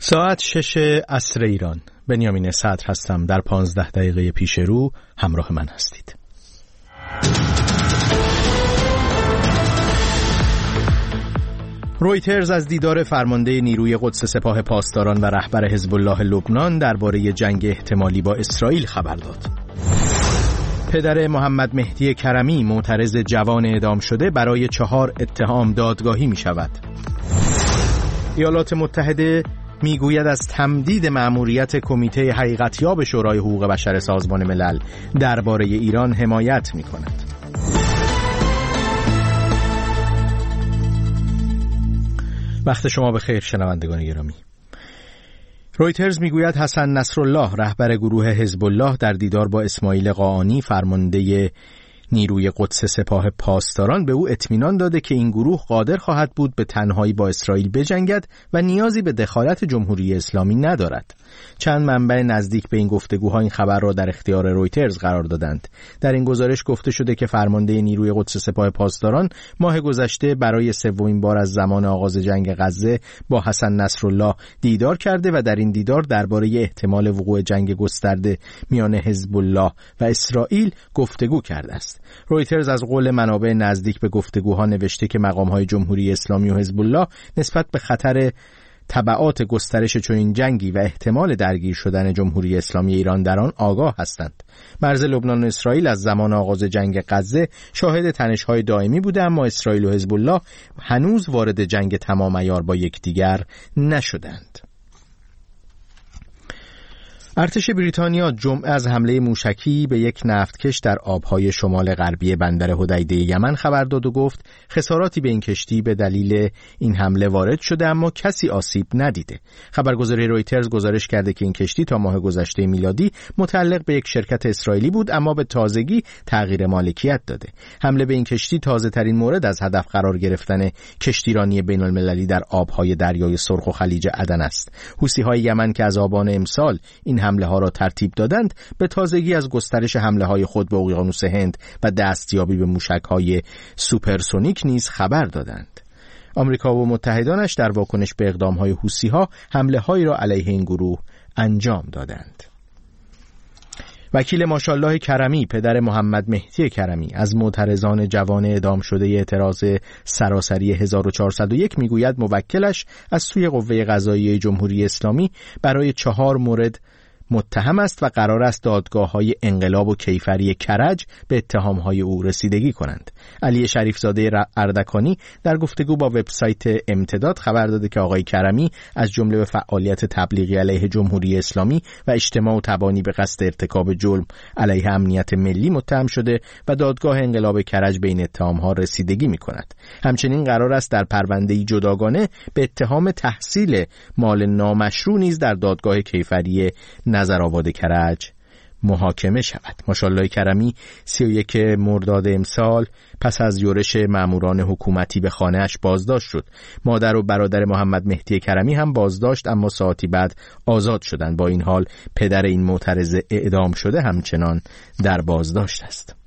ساعت 6 عصر ایران. بنیامین صدر هستم. در 15 دقیقه پیش رو همراه من هستید. رویترز از دیدار فرمانده نیروی قدس سپاه پاسداران و رهبر حزب الله لبنان درباره جنگ احتمالی با اسرائیل خبر داد. پدر محمد مهدی کرمی معترض جوان اعدام شده برای 4 اتهام دادگاهی می شود. ایالات متحده میگوید از تمدید مأموریت کمیته حقیقتیاب شورای حقوق بشر سازمان ملل درباره ایران حمایت می کند. وقت شما بخیر شنوندگان گرامی. رویترز میگوید حسن نصرالله رهبر گروه حزب الله در دیدار با اسماعیل قاآنی فرمانده نیروی قدس سپاه پاسداران به او اطمینان داده که این گروه قادر خواهد بود به تنهایی با اسرائیل بجنگد و نیازی به دخالت جمهوری اسلامی ندارد. چند منبع نزدیک به این گفتگوها این خبر را در اختیار رویترز قرار دادند. در این گزارش گفته شده که فرمانده نیروی قدس سپاه پاسداران ماه گذشته برای 3مین بار از زمان آغاز جنگ غزه با حسن نصرالله دیدار کرده و در این دیدار درباره احتمال وقوع جنگ گسترده میان حزب الله و اسرائیل گفتگو کرده است. رویترز از قول منابع نزدیک به گفتگوها نوشته که مقام‌های جمهوری اسلامی و حزب الله نسبت به خطر تبعات گسترش چنین جنگی و احتمال درگیر شدن جمهوری اسلامی ایران در آن آگاه هستند. مرز لبنان و اسرائیل از زمان آغاز جنگ غزه شاهد تنش‌های دائمی بوده، اما اسرائیل و حزب الله هنوز وارد جنگ تمام عیار با یکدیگر نشدند. ارتش بریتانیا جمعه از حمله موشکی به یک نفتکش در آبهای شمال غربی بندر حدیده یمن خبر داد و گفت خساراتی به این کشتی به دلیل این حمله وارد شده اما کسی آسیب ندیده. خبرگزاری رویترز گزارش کرده که این کشتی تا ماه گذشته میلادی متعلق به یک شرکت اسرائیلی بود اما به تازگی تغییر مالکیت داده. حمله به این کشتی تازه ترین مورد از هدف قرار گرفتن کشتیرانی بین المللی در آبهای دریای سرخ و خلیج عدن است. حوثی‌های یمن که از آبان امسال این حمله ها را ترتیب دادند به تازگی از گسترش حمله های خود به اقیانوس هند و دستیابی به موشک های سوپرسونیک نیز خبر دادند. آمریکا و متحدانش در واکنش به اقدام های حوثی ها حمله هایی را علیه این گروه انجام دادند. وکیل ماشاءالله کرمی پدر محمد مهدی کرمی از معترضان جوان اعدام شده اعتراض سراسری 1401 میگوید موکلش از سوی قوه قضاییه جمهوری اسلامی برای 4 مورد متهم است و قرار است دادگاه‌های انقلاب و کیفری کرج به اتهام‌های او رسیدگی کنند. علی شریفزاده اردکانی در گفتگو با وبسایت امتداد خبر داده که آقای کرمی از جمله به فعالیت تبلیغی علیه جمهوری اسلامی و اجتماع و تبانی به قصد ارتکاب جرم علیه امنیت ملی متهم شده و دادگاه انقلاب کرج به این اتهام‌ها رسیدگی می‌کند. همچنین قرار است در پرونده‌ای جداگانه به اتهام تحصیل مال نامشروع نیز در دادگاه کیفری نظرآباد کرج محاکمه شود. ماشاءالله کرمی 31 مرداد امسال پس از یورش ماموران حکومتی به خانه‌اش بازداشت شد. مادر و برادر محمد مهدی کرمی هم بازداشت اما ساعتی بعد آزاد شدند. با این حال پدر این معترض اعدام شده همچنان در بازداشت است.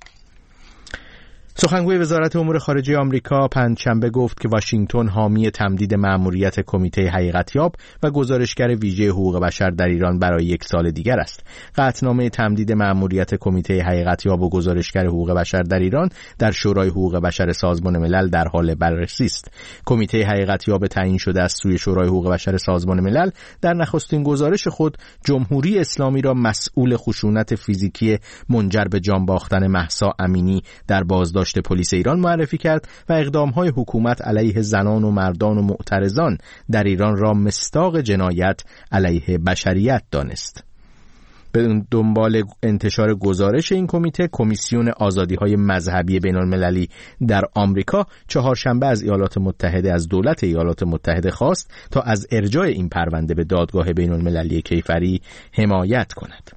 سخنگوی وزارت امور خارجه آمریکا پنجشنبه گفت که واشنگتن حامی تمدید مأموریت کمیته حقیقتیاب و گزارشگر ویژه حقوق بشر در ایران برای 1 سال دیگر است. قطعنامه تمدید مأموریت کمیته حقیقتیاب و گزارشگر حقوق بشر در ایران در شورای حقوق بشر سازمان ملل در حال بررسی است. کمیته حقیقتیاب تعیین شده از سوی شورای حقوق بشر سازمان ملل در نخستین گزارش خود جمهوری اسلامی را مسئول خشونت فیزیکی منجر به جان باختن مهسا امینی در بازداشت پلیس ایران معرفی کرد و اقدام‌های حکومت علیه زنان و مردان و معترضان در ایران را مصداق جنایت علیه بشریت دانست. به دنبال انتشار گزارش این کمیته، کمیسیون آزادی‌های مذهبی بین‌المللی در آمریکا چهارشنبه از ایالات متحده از دولت ایالات متحده خواست تا از ارجاع این پرونده به دادگاه بین‌المللی کیفری حمایت کند.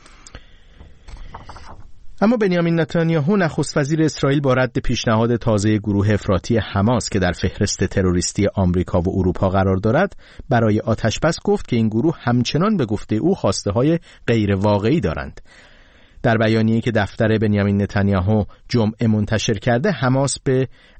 اما بنیامین نتانیاهو نخست وزیر اسرائیل با رد پیشنهاد تازه گروه افراطی حماس که در فهرست تروریستی آمریکا و اروپا قرار دارد برای آتشبس گفت که این گروه همچنان به گفته او خواسته‌های غیر واقعی دارند. در بیانیه‌ای که دفتر بنیامین نتانیاهو جمعه منتشر کرده، حماس به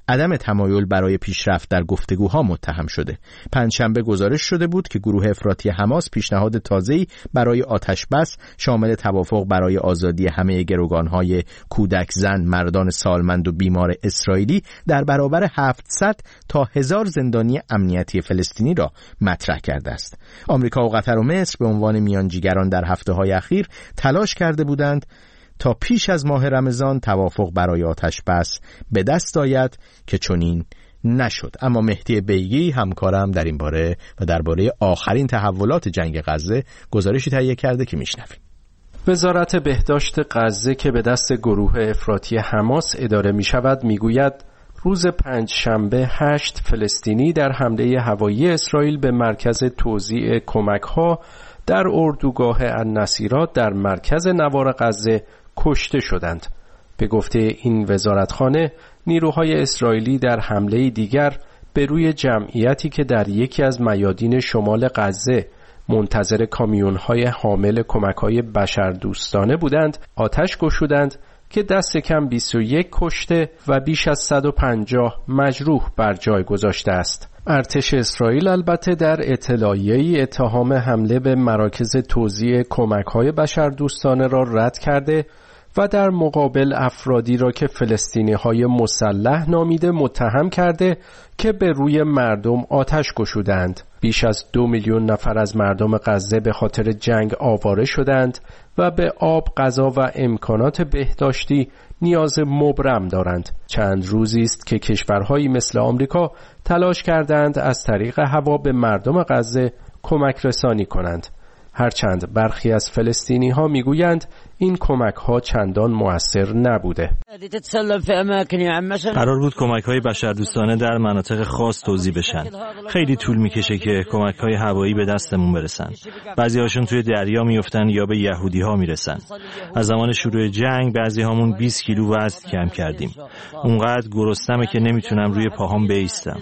عدم تمایل برای پیشرفت در گفتگوها متهم شده. پنجشنبه گزارش شده بود که گروه افراطی حماس پیشنهاد تازه‌ای برای آتش‌بس شامل توافق برای آزادی همه گروگان‌های کودک، زن، مردان سالمند و بیمار اسرائیلی در برابر 700 تا 1000 زندانی امنیتی فلسطینی را مطرح کرده است. آمریکا و قطر و مصر به عنوان میانجیگران در هفته‌های اخیر تلاش کرده بودند تا پیش از ماه رمضان توافق برای آتش‌بس به دست آید که چنین نشد. اما مهدی بیگی همکارم در این باره و درباره آخرین تحولات جنگ غزه گزارشی تهیه کرده که میشنویم. وزارت بهداشت غزه که به دست گروه افراطی حماس اداره می شود می گوید روز پنجشنبه 8 فلسطینی در حمله هوایی اسرائیل به مرکز توزیع کمک‌ها در اردوگاه النصیرات در مرکز نوار غزه کشته شدند. به گفته این وزارتخانه، نیروهای اسرائیلی در حمله دیگر به روی جمعیتی که در یکی از میادین شمال غزه منتظر کامیون‌های حامل کمک‌های بشردوستانه بودند، آتش گشودند که دست کم 21 کشته و بیش از 150 مجروح بر جای گذاشته است. ارتش اسرائیل البته در اطلاعیه‌ای اتهام حمله به مراکز توزیع کمک‌های بشردوستانه را رد کرده و در مقابل افرادی را که فلسطینی‌های مسلح نامیده متهم کرده که به روی مردم آتش گشودند. بیش از 2 میلیون نفر از مردم غزه به خاطر جنگ آواره شدند و به آب، غذا و امکانات بهداشتی نیاز مبرم دارند. چند روزی است که کشورهایی مثل آمریکا تلاش کردند از طریق هوا به مردم غزه کمک رسانی کنند. هرچند برخی از فلسطینی ها میگویند این کمک ها چندان مؤثر نبوده. قرار بود کمک های بشردوستانه در مناطق خاص توزیع بشن. خیلی طول میکشه که کمک های هوایی به دستمون برسن. بعضی هاشون توی دریا میافتن یا به یهودی ها میرسن. از زمان شروع جنگ بعضی هامون 20 کیلو وزن کم کردیم. اونقدر گرسنمه که نمیتونم روی پاهام بایستم.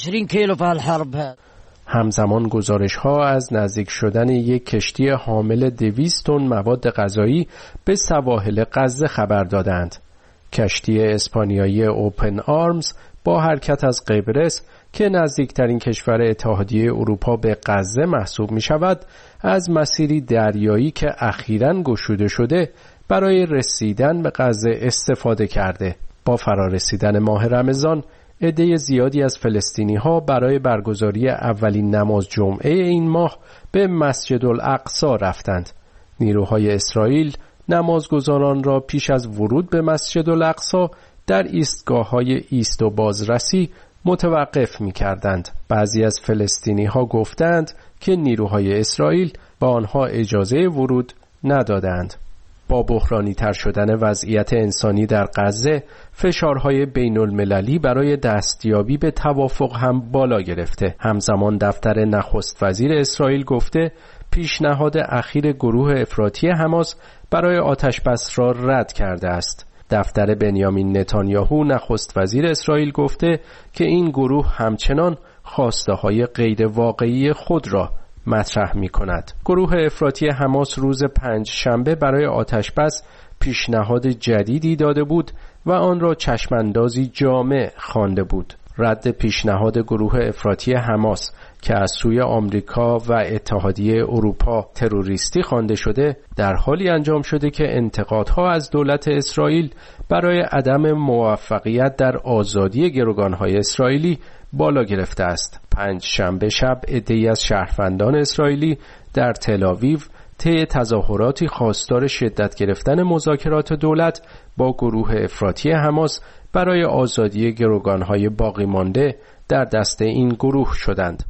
همزمان گزارش‌ها از نزدیک شدن یک کشتی حامل 200 تن مواد غذایی به سواحل غزه خبر دادند. کشتی اسپانیایی اوپن آرمز با حرکت از قبرس که نزدیکترین کشور اتحادیه اروپا به غزه محسوب می شود، از مسیری دریایی که اخیراً گشوده شده برای رسیدن به غزه استفاده کرده. با فرارسیدن ماه رمضان عده زیادی از فلسطینی‌ها برای برگزاری اولین نماز جمعه این ماه به مسجد الاقصی رفتند. نیروهای اسرائیل نمازگزاران را پیش از ورود به مسجد الاقصی در ایستگاه‌های ایست و بازرسی متوقف می‌کردند. بعضی از فلسطینی‌ها گفتند که نیروهای اسرائیل به آنها اجازه ورود ندادند. با بحرانی تر شدن وضعیت انسانی در غزه، فشارهای بین المللی برای دستیابی به توافق هم بالا گرفته. همزمان دفتر نخست وزیر اسرائیل گفته پیشنهاد اخیر گروه افراطی حماس برای آتش‌بس را رد کرده است. دفتر بنیامین نتانیاهو نخست وزیر اسرائیل گفته که این گروه همچنان خواسته‌های غیر واقعی خود را مطرح می کند. گروه افراطی حماس روز پنجشنبه برای آتش‌بس پیشنهاد جدیدی داده بود و آن را چشماندازی جامع خوانده بود. رد پیشنهاد گروه افراطی حماس که از سوی آمریکا و اتحادیه اروپا تروریستی خوانده شده در حالی انجام شده که انتقادها از دولت اسرائیل برای عدم موفقیت در آزادی گروگانهای اسرائیلی بالا گرفته است. پنجشنبه شب عده‌ای از شهروندان اسرائیلی در تل‌آویو طی تظاهراتی خواستار شدت گرفتن مذاکرات دولت با گروه افراطی حماس برای آزادی گروگانهای باقی مانده در دست این گروه شدند.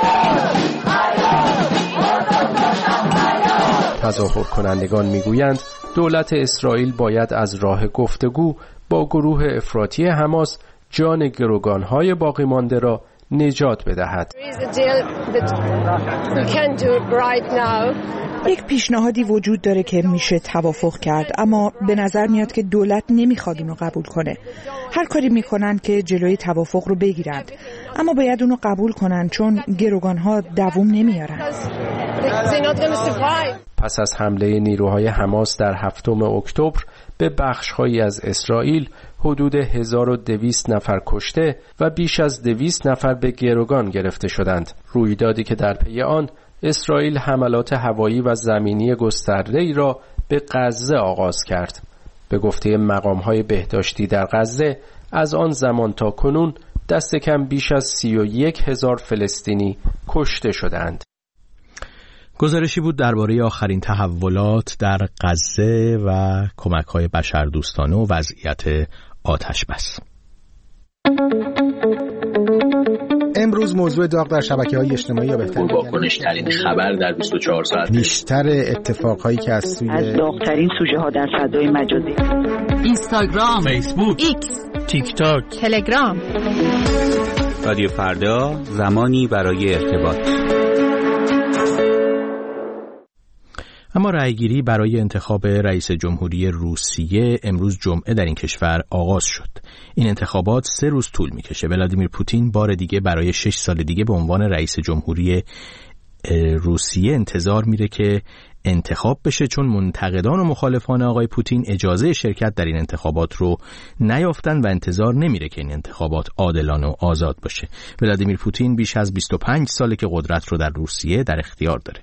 تظاهر کنندگان میگویند دولت اسرائیل باید از راه گفتگو با گروه افراطی حماس جان گروگانهای باقی مانده را نجات بدهد. یک پیشنهادی وجود داره که میشه توافق کرد، اما به نظر میاد که دولت نمیخواد اونو قبول کنه. هر کاری میکنن که جلوی توافق رو بگیرند. اما باید اونو قبول کنن چون گروگان‌ها دوام نمیارن. پس از حمله نیروهای حماس در 7 اکتبر به بخش‌هایی از اسرائیل حدود 1200 نفر کشته و بیش از 200 نفر به گروگان گرفته شدند. رویدادی که در پی آن اسرائیل حملات هوایی و زمینی گسترده‌ای را به غزه آغاز کرد. به گفته مقام‌های بهداشتی در غزه از آن زمان تا کنون دست کم بیش از 31,000 فلسطینی کشته شدند. گزارشی بود درباره آخرین تحولات در غزه و کمک‌های بشردوستانه و وضعیت آتش بس. امروز موضوع داغ در شبکه‌های اجتماعی یا بهتر واکنش‌ترین خبر در 24 ساعت، بیشتر اتفاقهایی که از داغ‌ترین سوژه‌ها در فضای مجازی، اینستاگرام، فیسبوک، ایکس، تیک تاک، تلگرام. رادیو فردا، زمانی برای ارتباط. اما رأیگیری برای انتخاب رئیس جمهوری روسیه امروز جمعه در این کشور آغاز شد. این انتخابات 3 روز طول می‌کشه. ولادیمیر پوتین بار دیگه برای 6 سال دیگه به عنوان رئیس جمهوری روسیه انتظار میره که انتخاب بشه، چون منتقدان و مخالفان آقای پوتین اجازه شرکت در این انتخابات رو نیافتن و انتظار نمیره که این انتخابات عادلانه و آزاد باشه. ولادیمیر پوتین بیش از 25 ساله که قدرت رو در روسیه در اختیار داره.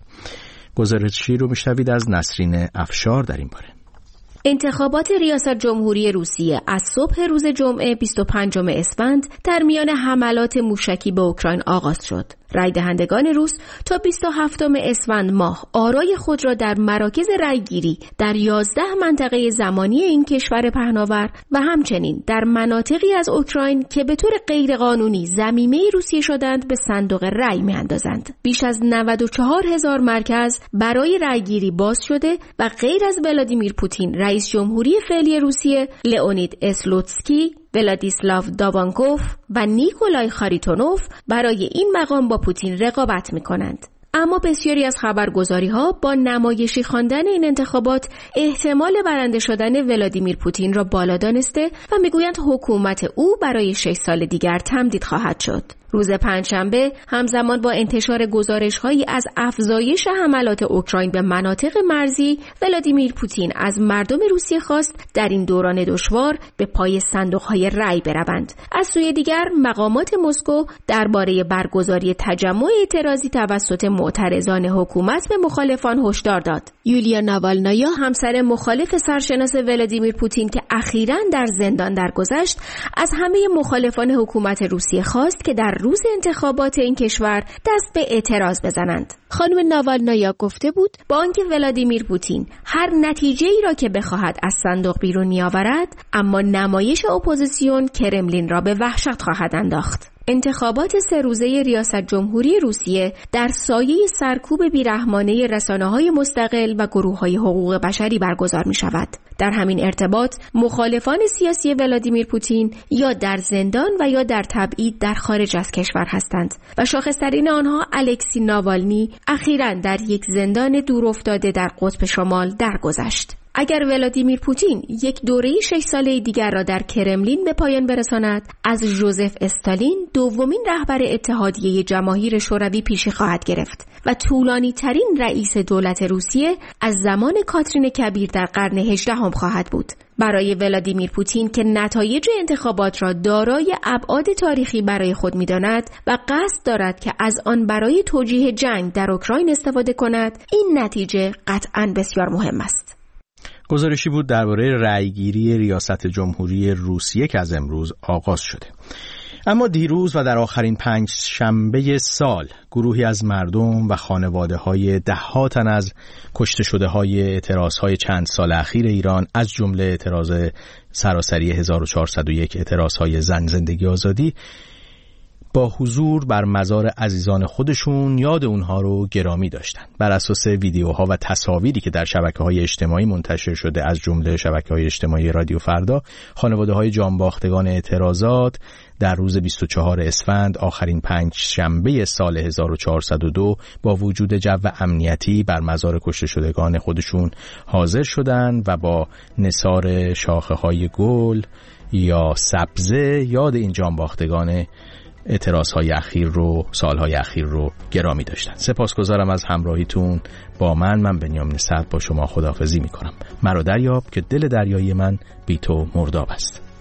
گزارشی رو میشنوید از نسرین افشار در این باره. انتخابات ریاست جمهوری روسیه از صبح روز جمعه 25 اسفند در میان حملات موشکی به اوکراین آغاز شد. رای دهندگان روس تا 27 اسفند ماه آرای خود را در مراکز رایگیری در 11 منطقه زمانی این کشور پهناور و همچنین در مناطقی از اوکراین که به طور غیرقانونی ضمیمه روسیه شدند به صندوق رای می‌اندازند. بیش از 94,000 مرکز برای رایگیری باز شده و غیر از ولادیمیر پوتین رئیس جمهوری فعلی روسیه، لئونید اسلوتسکی، ولادیسلاو داوانکوف و نیکولای خاریتونوف برای این مقام با پوتین رقابت می‌کنند. اما بسیاری از خبرگزاری‌ها با نمایشی خواندن این انتخابات احتمال برنده شدن ولادیمیر پوتین را بالا دانسته و می‌گویند حکومت او برای 6 سال دیگر تمدید خواهد شد. روز پنجشنبه همزمان با انتشار گزارش‌هایی از افزایش حملات اوکراین به مناطق مرزی، ولادیمیر پوتین از مردم روسیه خواست در این دوران دشوار به پای صندوق‌های رای بروند. از سوی دیگر مقامات مسکو درباره برگزاری تجمع اعتراضی توسط معترضان حکومت به مخالفان هشدار داد. یولیا ناوالنایا، همسر مخالف سرشناس ولادیمیر پوتین که اخیراً در زندان درگذشت، از همه مخالفان حکومت روسیه خواست که در روز انتخابات این کشور دست به اعتراض بزنند. خانم ناوالنایا گفته بود با آنکه ولادیمیر پوتین هر نتیجه‌ای را که بخواهد از صندوق بیرون می‌آورد، اما نمایش اپوزیسیون کرملین را به وحشت خواهد انداخت. انتخابات 3 روزه ریاست جمهوری روسیه در سایه سرکوب بیرحمانه رسانه‌های مستقل و گروه‌های حقوق بشری برگزار می‌شود. در همین ارتباط مخالفان سیاسی ولادیمیر پوتین یا در زندان و یا در تبعید در خارج از کشور هستند و شاخص‌ترین آنها الکسی ناوالنی اخیراً در یک زندان دورافتاده در قطب شمال درگذشت. اگر ولادیمیر پوتین یک دوره 6 ساله دیگر را در کرملین به پایان برساند، از ژوزف استالین دومین رهبر اتحادیه جماهیر شوروی پیشی خواهد گرفت و طولانی ترین رئیس دولت روسیه از زمان کاترین کبیر در قرن 18 خواهد بود. برای ولادیمیر پوتین که نتایج انتخابات را دارای ابعاد تاریخی برای خود می‌داند و قصد دارد که از آن برای توجیه جنگ در اوکراین استفاده کند، این نتیجه قطعاً بسیار مهم است. گزارشی بود درباره رأیگیری ریاست جمهوری روسیه که از امروز آغاز شده. اما دیروز و در آخرین 5 شنبه سال گروهی از مردم و خانواده‌های ده‌ها تن از کشته شده‌های اعتراض‌های چند سال اخیر ایران، از جمله اعتراض سراسری 1401 اعتراض‌های زن، زندگی، آزادی، با حضور بر مزار عزیزان خودشون یاد اونها رو گرامی داشتن. بر اساس ویدیوها و تصاویری که در شبکه‌های اجتماعی منتشر شده، از جمله شبکه‌های اجتماعی رادیو فردا، خانواده‌های جانباختگان اعتراضات در روز 24 اسفند، آخرین 5 شنبه سال 1402، با وجود جو امنیتی بر مزار کشته شدگان خودشون حاضر شدند و با نثار شاخه‌های گل یا سبزه یاد این جانباختگان اعتراضهای اخیر رو، سالهای اخیر رو گرامی داشتن. سپاسگزارم از همراهیتون با من بنیامین صدر با شما خداحافظی میکنم. مرا دریاب که دل دریایی من بی تو مرداب است.